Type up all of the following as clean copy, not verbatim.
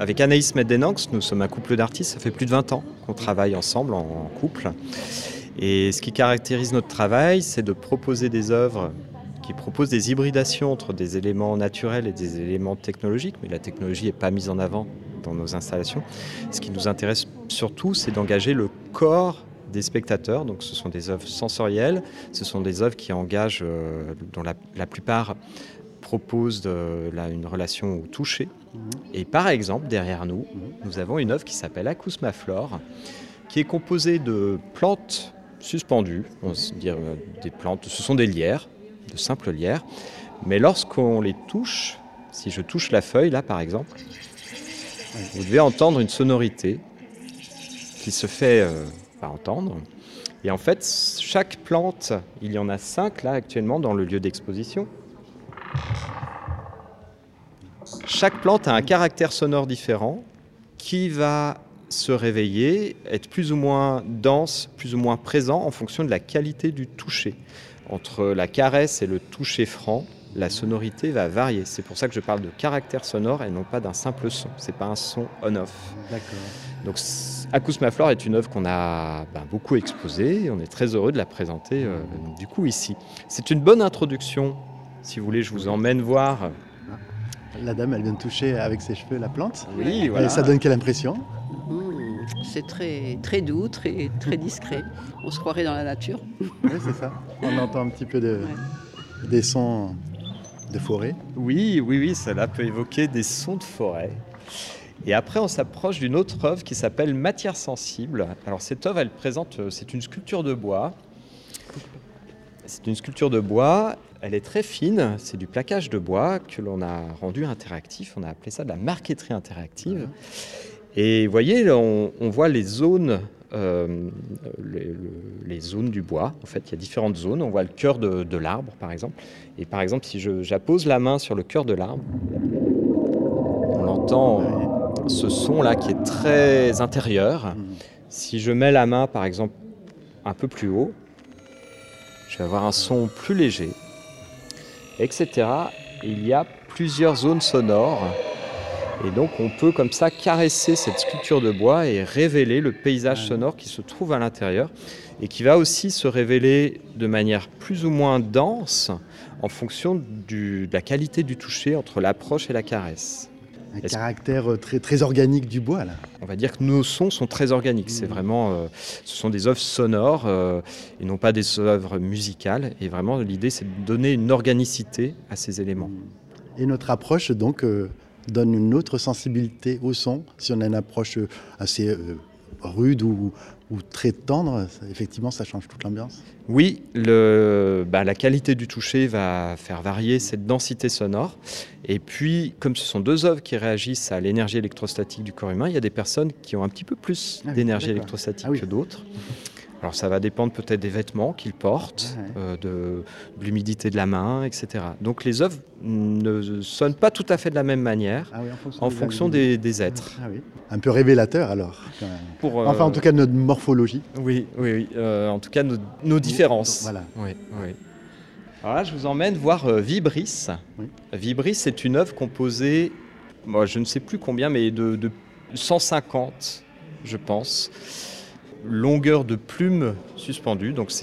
Avec Anaïs Meddenanx, nous sommes un couple d'artistes, ça fait plus de 20 ans qu'on travaille ensemble en couple. Et ce qui caractérise notre travail, c'est de proposer des œuvres qui proposent des hybridations entre des éléments naturels et des éléments technologiques, mais la technologie n'est pas mise en avant dans nos installations. Ce qui nous intéresse surtout, c'est d'engager le corps des spectateurs. Donc ce sont des œuvres sensorielles, ce sont des œuvres qui engagent, dont la plupart proposent une relation au toucher. Et par exemple, derrière nous, nous avons une œuvre qui s'appelle Acousmaflore, qui est composée de plantes suspendues, on va se dire des plantes, ce sont des lierres, de simples lierres, mais lorsqu'on les touche, si je touche la feuille là par exemple, vous devez entendre une sonorité qui se fait entendre. Et en fait, chaque plante, il y en a 5 là actuellement dans le lieu d'exposition. Chaque plante a un caractère sonore différent qui va se réveiller, être plus ou moins dense, plus ou moins présent en fonction de la qualité du toucher. Entre la caresse et le toucher franc, la sonorité va varier. C'est pour ça que je parle de caractère sonore et non pas d'un simple son. C'est pas un son on-off. D'accord. Donc Acousmaflore est une œuvre qu'on a beaucoup exposée et on est très heureux de la présenter du coup ici. C'est une bonne introduction. Si vous voulez, je vous emmène voir. La dame, elle vient de toucher avec ses cheveux la plante. Oui, voilà. Et ça donne quelle impression? C'est très, très doux, très, très discret. On se croirait dans la nature. Oui, c'est ça. On entend un petit peu des sons de forêt. Oui, cela peut évoquer des sons de forêt. Et après, on s'approche d'une autre œuvre qui s'appelle Matière sensible. Alors cette œuvre, c'est une sculpture de bois. C'est une sculpture de bois, elle est très fine, c'est du plaquage de bois que l'on a rendu interactif, on a appelé ça de la marqueterie interactive. Et vous voyez, on voit les zones, les zones du bois. En fait, il y a différentes zones. On voit le cœur de l'arbre, par exemple. Et par exemple, si j'appose la main sur le cœur de l'arbre, on entend ce son-là qui est très intérieur. Si je mets la main, par exemple, un peu plus haut, je vais avoir un son plus léger, etc. Il y a plusieurs zones sonores. Et donc on peut comme ça caresser cette sculpture de bois et révéler le paysage sonore qui se trouve à l'intérieur et qui va aussi se révéler de manière plus ou moins dense en fonction de la qualité du toucher entre l'approche et la caresse. Un caractère très, très organique du bois, là. On va dire que nos sons sont très organiques. C'est vraiment, ce sont des œuvres sonores et non pas des œuvres musicales. Et vraiment, l'idée, c'est de donner une organicité à ces éléments. Et notre approche, donc, donne une autre sensibilité au son. Si on a une approche assez rude ou très tendre, effectivement, ça change toute l'ambiance. Oui, la qualité du toucher va faire varier cette densité sonore. Et puis, comme ce sont deux œuvres qui réagissent à l'énergie électrostatique du corps humain, il y a des personnes qui ont un petit peu plus d'énergie électrostatique que d'autres. Alors ça va dépendre peut-être des vêtements qu'ils portent, de l'humidité de la main, etc. Donc les œuvres ne sonnent pas tout à fait de la même manière en fonction des êtres. Un peu révélateur alors, enfin en tout cas notre morphologie. Oui, en tout cas nos différences. Voilà. Oui. Alors là je vous emmène voir Vibris. Vibris c'est une œuvre composée, je ne sais plus combien, mais de 150 je pense. Longueur de plumes suspendues, donc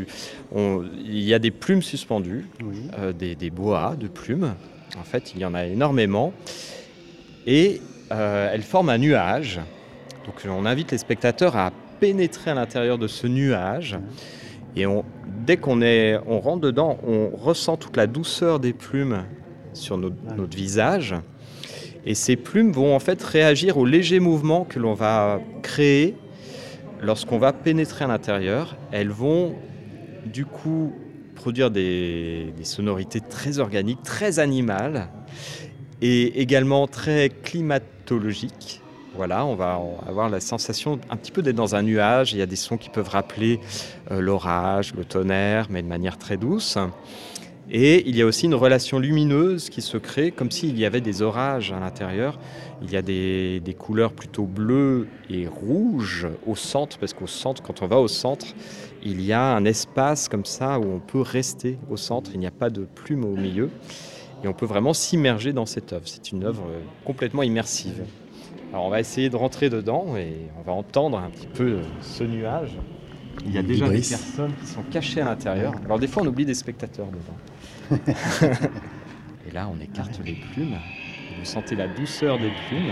il y a des plumes suspendues, des boas de plumes, en fait il y en a énormément, et elles forment un nuage, donc on invite les spectateurs à pénétrer à l'intérieur de ce nuage, et dès qu'on rentre dedans, on ressent toute la douceur des plumes sur notre visage, et ces plumes vont en fait réagir aux légers mouvements que l'on va créer. Lorsqu'on va pénétrer à l'intérieur, elles vont du coup produire des sonorités très organiques, très animales et également très climatologiques. Voilà, on va avoir la sensation un petit peu d'être dans un nuage. Il y a des sons qui peuvent rappeler l'orage, le tonnerre, mais de manière très douce. Et il y a aussi une relation lumineuse qui se crée, comme s'il y avait des orages à l'intérieur. Il y a des couleurs plutôt bleues et rouges au centre, parce qu'au centre, quand on va au centre, il y a un espace comme ça où on peut rester au centre. Il n'y a pas de plume au milieu. Et on peut vraiment s'immerger dans cette œuvre. C'est une œuvre complètement immersive. Alors on va essayer de rentrer dedans et on va entendre un petit peu ce nuage. Il y a déjà des personnes qui sont cachées à l'intérieur. Alors des fois on oublie des spectateurs dedans. Et là on écarte les plumes. Et vous sentez la douceur des plumes.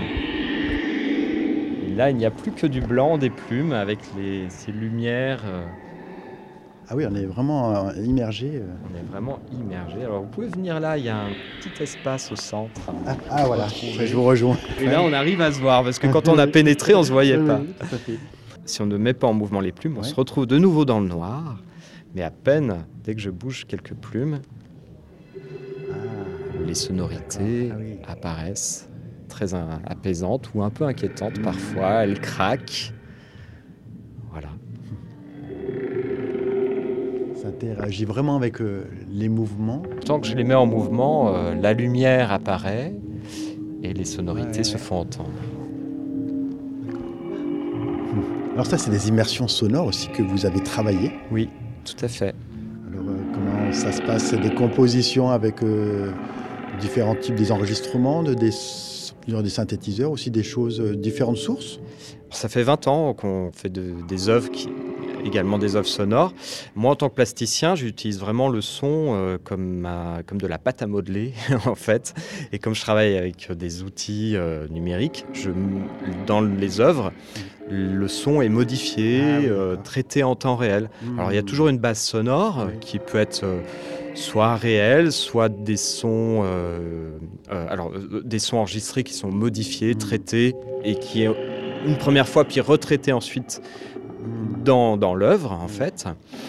Et là il n'y a plus que du blanc des plumes avec ces lumières. Ah oui, on est vraiment immergé. On est vraiment immergé. Alors vous pouvez venir là, il y a un petit espace au centre. Ah voilà, je vous rejoins. Et là on arrive à se voir parce que quand on a pénétré on ne se voyait pas. Oui, tout à fait. Si on ne met pas en mouvement les plumes, on se retrouve de nouveau dans le noir. Mais à peine, dès que je bouge quelques plumes, les sonorités apparaissent, très apaisantes ou un peu inquiétantes parfois. Elles craquent. Voilà. Ça interagit vraiment avec les mouvements. Tant que je les mets en mouvement, la lumière apparaît et les sonorités se font entendre. Alors ça, c'est des immersions sonores aussi que vous avez travaillées. Oui, tout à fait. Alors comment ça se passe? C'est des compositions avec différents types des enregistrements, des synthétiseurs, aussi des choses, différentes sources? Ça fait 20 ans qu'on fait des œuvres également des œuvres sonores. Moi, en tant que plasticien, j'utilise vraiment le son comme de la pâte à modeler, en fait. Et comme je travaille avec des outils numériques, dans les œuvres, le son est modifié, traité en temps réel. Alors, il y a toujours une base sonore qui peut être soit réelle, soit des sons, des sons enregistrés qui sont modifiés, traités, et qui est une première fois, puis retraités ensuite dans l'œuvre, en fait.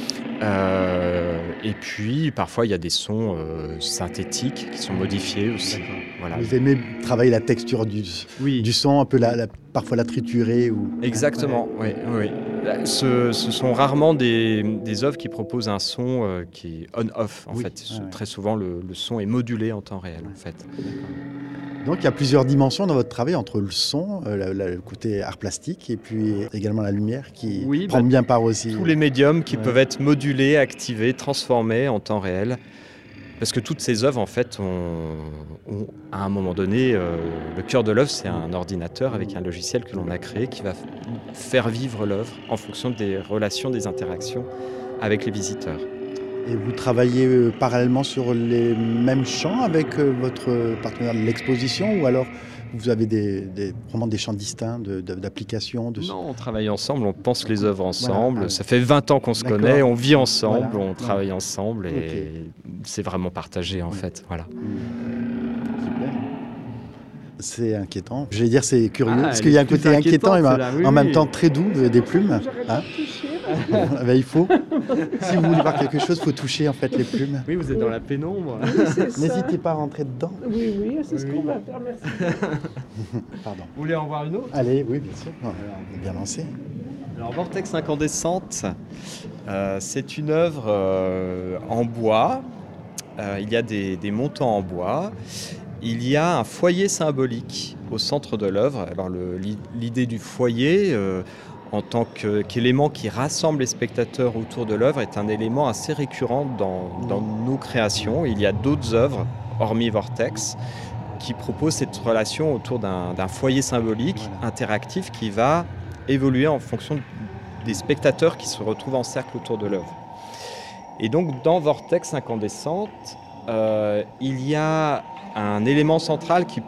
Et puis, parfois, il y a des sons synthétiques qui sont modifiés aussi. Voilà. Vous aimez travailler la texture du son, un peu parfois la triturer Exactement, oui. Ce sont rarement des œuvres qui proposent un son qui est on-off, en fait. Très souvent, le son est modulé en temps réel, en fait. Donc il y a plusieurs dimensions dans votre travail, entre le son, le côté art plastique, et puis également la lumière qui prend bien part aussi. Tous les médiums qui peuvent être modulés, activés, transformés en temps réel. Parce que toutes ces œuvres, en fait, ont à un moment donné, le cœur de l'œuvre, c'est un ordinateur avec un logiciel que l'on a créé qui va faire vivre l'œuvre en fonction des relations, des interactions avec les visiteurs. Et vous travaillez parallèlement sur les mêmes champs avec votre partenaire de l'exposition, ou alors vous avez vraiment des champs distincts d'application Non, on travaille ensemble, on pense les œuvres ensemble. Voilà. Ça fait 20 ans qu'on se connaît, on vit ensemble, on travaille ensemble et c'est vraiment partagé en fait. Voilà. Super. C'est inquiétant. Je vais dire c'est curieux, parce qu'il y a un côté inquiétant et en même temps très doux des plumes. Ben, il faut. Si vous voulez voir quelque chose, il faut toucher en fait les plumes. Oui, vous êtes dans la pénombre. N'hésitez pas à rentrer dedans. Oui, c'est ce qu'on va faire, merci. Pardon. Vous voulez en voir une autre? Allez, oui, bien sûr. On est bien lancé. Alors, Vortex Incandescente, c'est une œuvre en bois. Il y a des montants en bois. Il y a un foyer symbolique au centre de l'œuvre. Alors, l'idée du foyer, en tant qu'élément qui rassemble les spectateurs autour de l'œuvre, est un élément assez récurrent dans nos créations. Il y a d'autres œuvres, hormis Vortex, qui proposent cette relation autour d'un foyer symbolique interactif qui va évoluer en fonction des spectateurs qui se retrouvent en cercle autour de l'œuvre. Et donc, dans Vortex Incandescente, il y a un élément central qui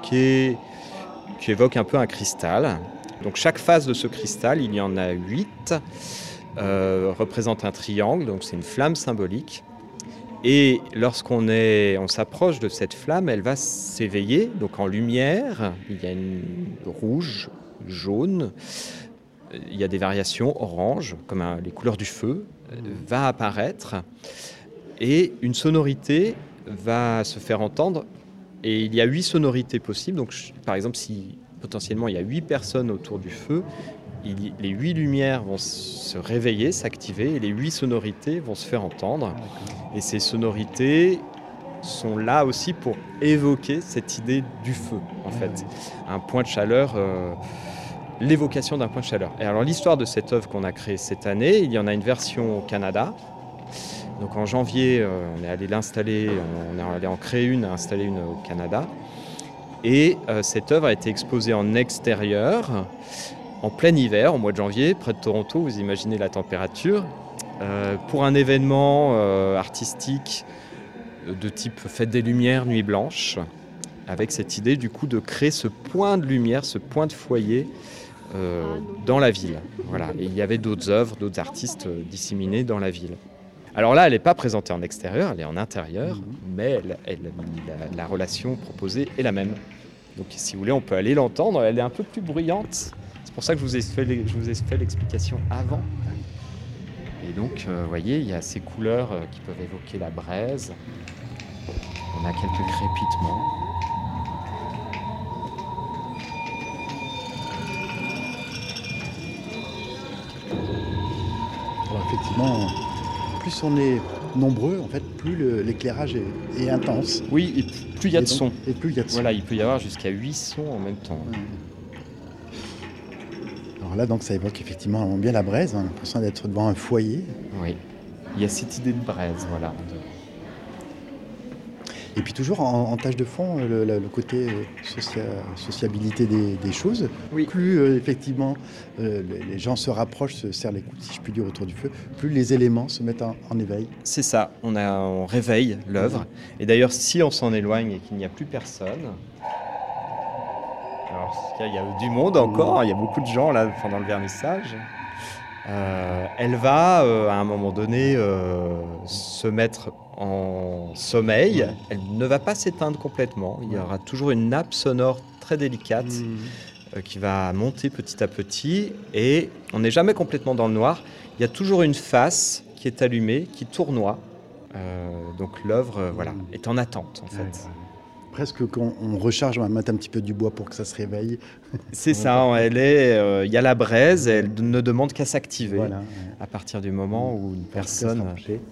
évoque un peu un cristal. Donc chaque face de ce cristal, il y en a 8, représente un triangle, donc c'est une flamme symbolique. Et lorsqu'on s'approche de cette flamme, elle va s'éveiller, donc en lumière. Il y a une rouge, jaune, il y a des variations orange, comme les couleurs du feu, va apparaître. Et une sonorité va se faire entendre. Et il y a 8 sonorités possibles. Donc par exemple, si potentiellement il y a 8 personnes autour du feu, les 8 lumières vont se réveiller, s'activer, et les 8 sonorités vont se faire entendre. Et ces sonorités sont là aussi pour évoquer cette idée du feu, en fait. Un point de chaleur, l'évocation d'un point de chaleur. Et alors l'histoire de cette œuvre qu'on a créée cette année, il y en a une version au Canada. Donc en janvier, on est allé l'installer, on est allé en créer une, installer une au Canada. Et cette œuvre a été exposée en extérieur, en plein hiver, au mois de janvier, près de Toronto, vous imaginez la température, pour un événement artistique de type Fête des Lumières, Nuit Blanche, avec cette idée du coup de créer ce point de lumière, ce point de foyer dans la ville. Voilà. Et il y avait d'autres œuvres, d'autres artistes disséminés dans la ville. Alors là, elle n'est pas présentée en extérieur, elle est en intérieur, mais la relation proposée est la même. Donc si vous voulez, on peut aller l'entendre, elle est un peu plus bruyante. C'est pour ça que je vous ai fait l'explication avant. Et donc, vous voyez, il y a ces couleurs qui peuvent évoquer la braise. On a quelques crépitements. Alors effectivement, plus on est nombreux, en fait, plus l'éclairage est intense. Oui, et plus il y a de sons. Et plus il y a de sons. Voilà, il peut y avoir jusqu'à 8 sons en même temps. Alors là, donc, ça évoque effectivement bien la braise. On a l'impression d'être devant un foyer. Oui, il y a cette idée de braise, voilà. Et puis toujours en tâche de fond, le côté sociabilité des choses. Oui. Plus effectivement les gens se rapprochent, se serrent les coudes, si je puis dire, autour du feu, plus les éléments se mettent en éveil. C'est ça, on réveille l'œuvre. Et d'ailleurs, si on s'en éloigne et qu'il n'y a plus personne, alors il y a du monde encore, il y a beaucoup de gens là pendant le vernissage, elle va à un moment donné se mettre en sommeil. Elle ne va pas s'éteindre complètement. Il y aura toujours une nappe sonore très délicate qui va monter petit à petit, et on n'est jamais complètement dans le noir. Il y a toujours une face qui est allumée, qui tournoie. Donc l'œuvre est en attente en fait. Presque qu'on recharge, on va mettre un petit peu du bois pour que ça se réveille. C'est ça, il y a la braise, elle ne demande qu'à s'activer à partir du moment où une personne...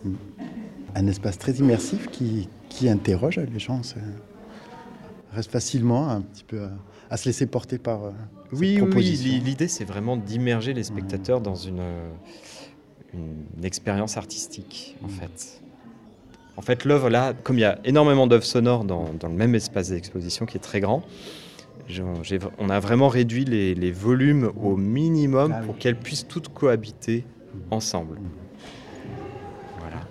Un espace très immersif qui interroge les gens, reste facilement un petit peu à se laisser porter par cette proposition. Oui, l'idée c'est vraiment d'immerger les spectateurs dans une expérience artistique en fait. En fait, l'œuvre là, comme il y a énormément d'œuvres sonores dans le même espace d'exposition qui est très grand, on a vraiment réduit les volumes au minimum pour qu'elles puissent toutes cohabiter ensemble. Voilà.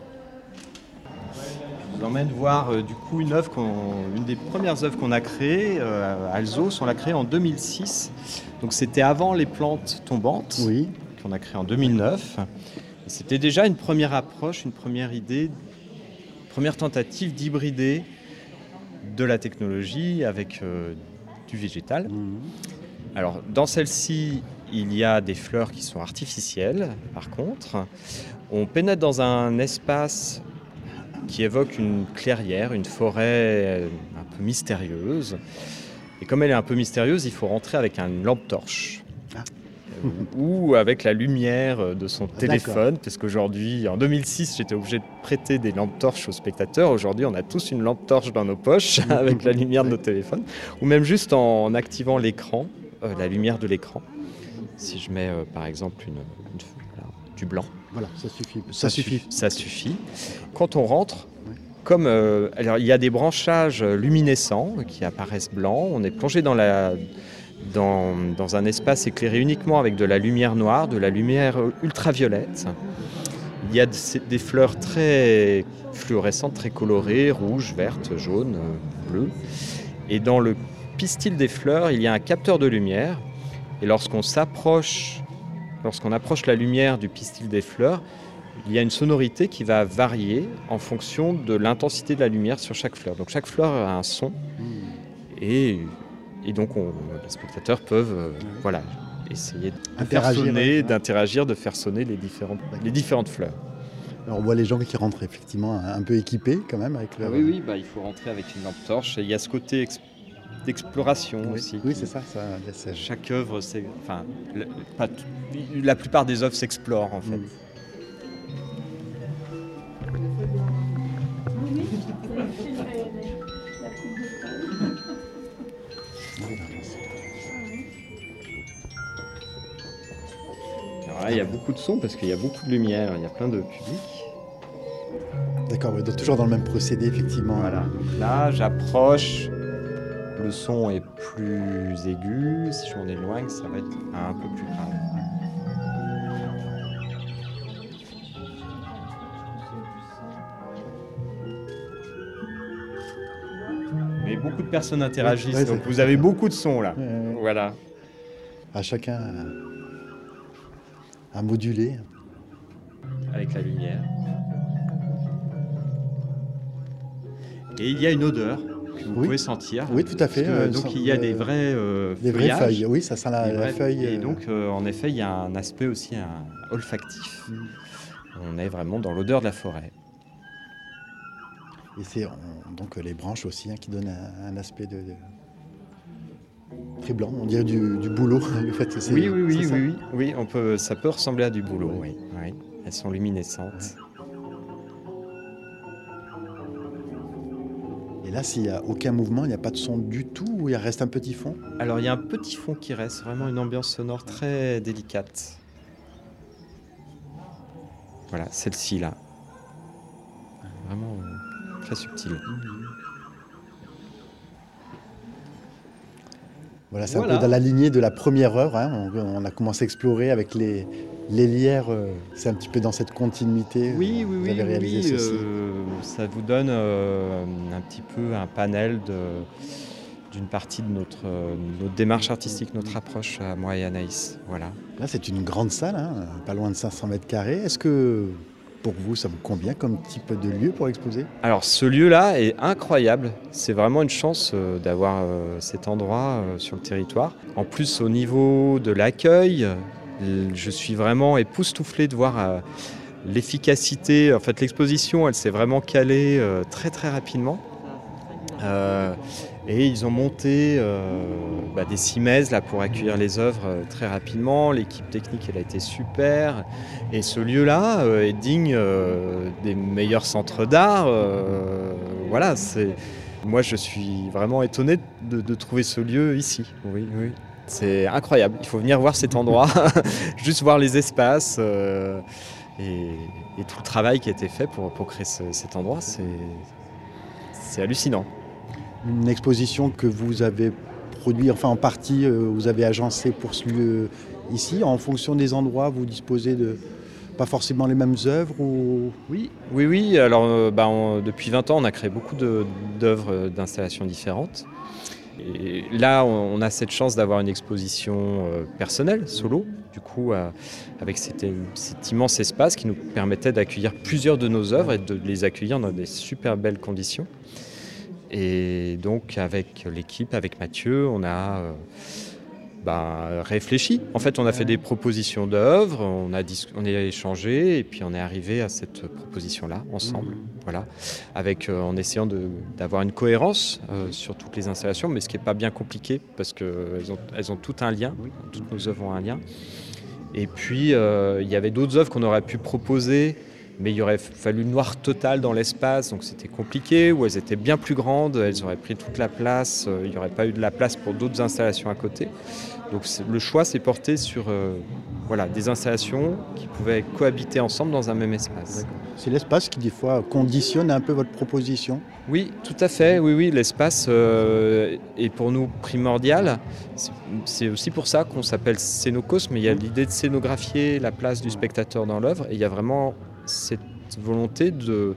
Je vous emmène voir du coup une des premières œuvres qu'on a créées à Alsos. On l'a créée en 2006. Donc c'était avant les plantes tombantes qu'on a créées en 2009. Et c'était déjà une première approche, une première idée, première tentative d'hybrider de la technologie avec du végétal. Alors, dans celle-ci, il y a des fleurs qui sont artificielles, par contre. On pénètre dans un espace qui évoque une clairière, une forêt un peu mystérieuse. Et comme elle est un peu mystérieuse, il faut rentrer avec une lampe torche. Ou avec la lumière de son téléphone, parce qu'aujourd'hui, en 2006, j'étais obligé de prêter des lampes torches aux spectateurs. Aujourd'hui, on a tous une lampe torche dans nos poches avec la lumière de nos téléphones, ou même juste en activant l'écran, la lumière de l'écran. Si je mets par exemple du blanc. Voilà, ça suffit. Ça suffit. Quand on rentre, comme alors il y a des branchages luminescents qui apparaissent blancs, on est plongé dans un espace éclairé uniquement avec de la lumière noire, de la lumière ultraviolette. Il y a des fleurs très fluorescentes, très colorées, rouges, vertes, jaunes, bleues. Et dans le pistil des fleurs, il y a un capteur de lumière. Et lorsqu'on approche la lumière du pistil des fleurs, il y a une sonorité qui va varier en fonction de l'intensité de la lumière sur chaque fleur. Donc chaque fleur a un son. Et donc les spectateurs peuvent essayer d'interagir, de faire sonner les différentes fleurs. Alors on voit les gens qui rentrent effectivement un peu équipés quand même avec leur... Oui, il faut rentrer avec une lampe torche. Et il y a ce côté d'exploration aussi. Oui, c'est ça. Chaque œuvre, la plupart des œuvres s'explorent en fait. Alors là, il y a beaucoup de sons parce qu'il y a beaucoup de lumière, il y a plein de public. D'accord, toujours dans le même procédé, effectivement. Voilà, donc là, j'approche le le son est plus aigu, si je m'en éloigne, ça va être un peu plus grave. Mais beaucoup de personnes interagissent, ouais, donc vous avez beaucoup de sons là. Voilà. À chacun à moduler. Avec la lumière. Et il y a une odeur que vous pouvez sentir. Oui, tout à fait. Donc il y a des vraies des vraies feuilles. Oui, ça sent la feuille. Et donc en effet, il y a un aspect aussi olfactif. On est vraiment dans l'odeur de la forêt. Et c'est donc les branches aussi qui donnent un aspect très blanc. On dirait du bouleau. Le fait, oui. Ça peut ressembler à du bouleau. Oui. Elles sont luminescentes. Et là, s'il n'y a aucun mouvement, il n'y a pas de son du tout, ou il reste un petit fond? Alors, il y a un petit fond qui reste, vraiment une ambiance sonore très délicate. Voilà, celle-ci, là. Vraiment très subtile. Voilà, c'est un peu dans la lignée de la première œuvre. On a commencé à explorer avec les lierres. C'est un petit peu dans cette continuité. Vous avez réalisé ceci. Ça vous donne un petit peu un panel d'une partie de notre démarche artistique, notre approche à moi et Anaïs. Voilà. Là, c'est une grande salle, pas loin de 500 mètres carrés. Est-ce que pour vous, ça vous convient comme type de lieu pour exposer? Alors, ce lieu-là est incroyable. C'est vraiment une chance d'avoir cet endroit sur le territoire. En plus, au niveau de l'accueil, je suis vraiment époustouflé de voir l'efficacité. En fait, l'exposition, elle s'est vraiment calée très très rapidement. Et ils ont monté des cimaises là, pour accueillir les œuvres très rapidement. L'équipe technique, elle a été super. Et ce lieu-là est digne des meilleurs centres d'art. Voilà, moi, je suis vraiment étonné de trouver ce lieu ici. Oui. C'est incroyable. Il faut venir voir cet endroit, juste voir les espaces et tout le travail qui a été fait pour créer cet endroit. C'est hallucinant. Une exposition que vous avez produite, enfin en partie, vous avez agencée pour ce lieu ici. En fonction des endroits, vous disposez de pas forcément les mêmes œuvres ou... Oui. Alors, depuis 20 ans, on a créé beaucoup d'œuvres d'installations différentes. Et là, on a cette chance d'avoir une exposition personnelle, solo, du coup, avec cet immense espace qui nous permettait d'accueillir plusieurs de nos œuvres et de les accueillir dans des super belles conditions. Et donc, avec l'équipe, avec Mathieu, on a réfléchi. En fait, on a fait des propositions d'œuvres, on a échangé et puis on est arrivé à cette proposition-là, ensemble. Voilà, en essayant d'avoir une cohérence sur toutes les installations, mais ce qui n'est pas bien compliqué parce qu'elles ont tout un lien, toutes nos œuvres ont un lien. Et puis, il y avait d'autres œuvres qu'on aurait pu proposer, mais il aurait fallu le noir total dans l'espace, donc c'était compliqué, ou elles étaient bien plus grandes, elles auraient pris toute la place, il n'y aurait pas eu de la place pour d'autres installations à côté. Donc le choix s'est porté sur des installations qui pouvaient cohabiter ensemble dans un même espace. C'est l'espace qui, des fois, conditionne un peu votre proposition? Oui, tout à fait. Oui, l'espace est pour nous primordial. C'est aussi pour ça qu'on s'appelle Scénocosme, mais il y a l'idée de scénographier la place du spectateur dans l'œuvre, et il y a vraiment cette volonté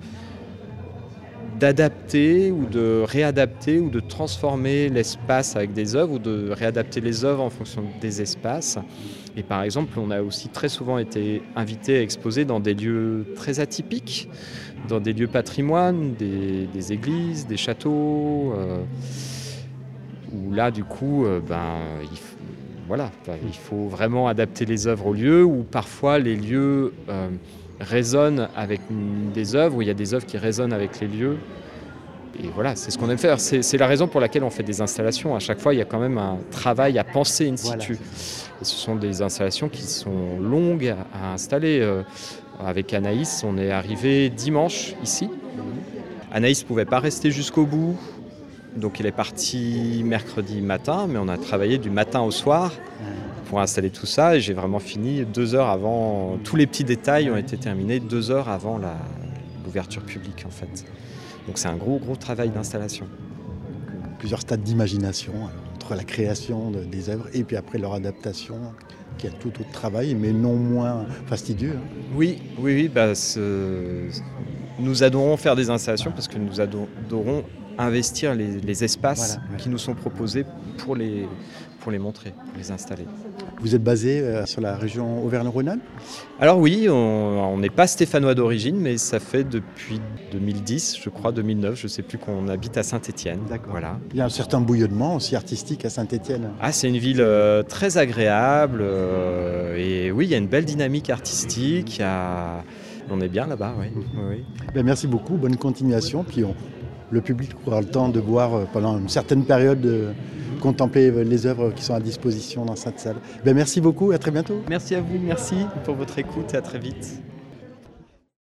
d'adapter ou de réadapter ou de transformer l'espace avec des œuvres ou de réadapter les œuvres en fonction des espaces. Et par exemple, on a aussi très souvent été invité à exposer dans des lieux très atypiques, dans des lieux patrimoine, des églises, des châteaux, où là, du coup, il faut vraiment adapter les œuvres au lieu, où parfois les lieux résonnent avec des œuvres, où il y a des œuvres qui résonnent avec les lieux. Et voilà, c'est ce qu'on aime faire. C'est la raison pour laquelle on fait des installations. À chaque fois, il y a quand même un travail à penser in situ. Et ce sont des installations qui sont longues à installer. Avec Anaïs, on est arrivé dimanche ici. Anaïs ne pouvait pas rester jusqu'au bout. Donc il est parti mercredi matin, mais on a travaillé du matin au soir pour installer tout ça. Et j'ai vraiment fini 2 heures avant. Tous les petits détails ont été terminés 2 heures avant l'ouverture publique, en fait. Donc c'est un gros travail d'installation. plusieurs stades d'imagination, entre la création des œuvres et puis après leur adaptation, qui a tout autre travail, mais non moins fastidieux. Oui, nous adorons faire des installations parce que nous adorons investir les espaces qui nous sont proposés pour les montrer, pour les installer. Vous êtes basé sur la région Auvergne-Rhône-Alpes ? Alors oui, on n'est pas stéphanois d'origine, mais ça fait depuis 2010, je crois, 2009, je ne sais plus, qu'on habite à Saint-Étienne. D'accord. Voilà. Il y a un certain bouillonnement aussi artistique à Saint-Étienne. Ah, c'est une ville très agréable et oui, il y a une belle dynamique artistique. On est bien là-bas, oui. Oui. Ben, merci beaucoup, bonne continuation. Puis le public aura le temps de voir pendant une certaine période, contempler les œuvres qui sont à disposition dans cette salle. Ben, merci beaucoup et à très bientôt. Merci à vous, merci pour votre écoute et à très vite.